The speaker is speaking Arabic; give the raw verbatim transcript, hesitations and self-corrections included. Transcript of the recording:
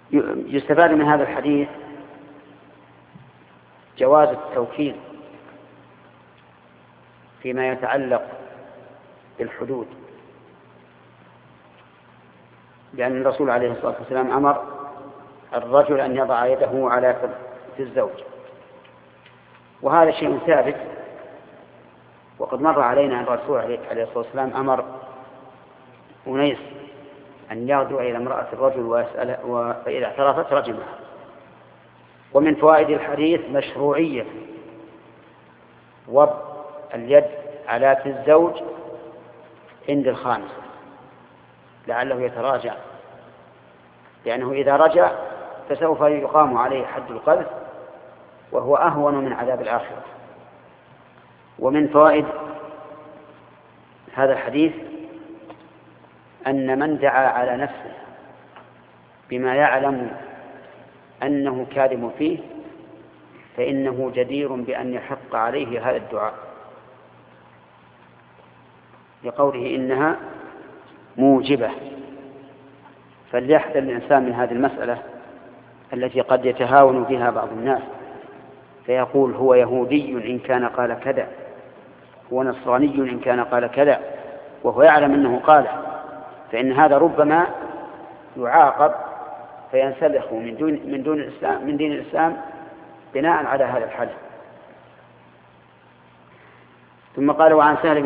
يستفاد من هذا الحديث جواز التوكيل فيما يتعلق بالحدود، لأن الرسول عليه الصلاة والسلام أمر الرجل أن يضع يده على في الزوج، وهذا شيء ثابت. وقد مر علينا أن الرسول عليه الصلاة والسلام أمر أنيس أن يغدو إلى امرأة الرجل ويسأل، فإذا اعترفت رجمها. ومن فوائد الحديث مشروعية وضع اليد على في الزوج عند الخامسة لعله يتراجع، لأنه إذا رجع فسوف يقام عليه حد القذف وهو أهون من عذاب الآخرة. ومن فوائد هذا الحديث أن من دعا على نفسه بما يعلم أنه كاذب فيه فإنه جدير بأن يحق عليه هذا الدعاء، لقوله إنها موجبة. فليحذر الإنسان من هذه المسألة التي قد يتهاون بها بعض الناس، فيقول هو يهودي إن كان قال كذا، هو نصراني إن كان قال كذا، وهو يعلم أنه قاله، فإن هذا ربما يعاقب فينسلخ من دون من دون الإسلام من دين الإسلام بناء على هذا الحدث. ثم قال: وعن سهل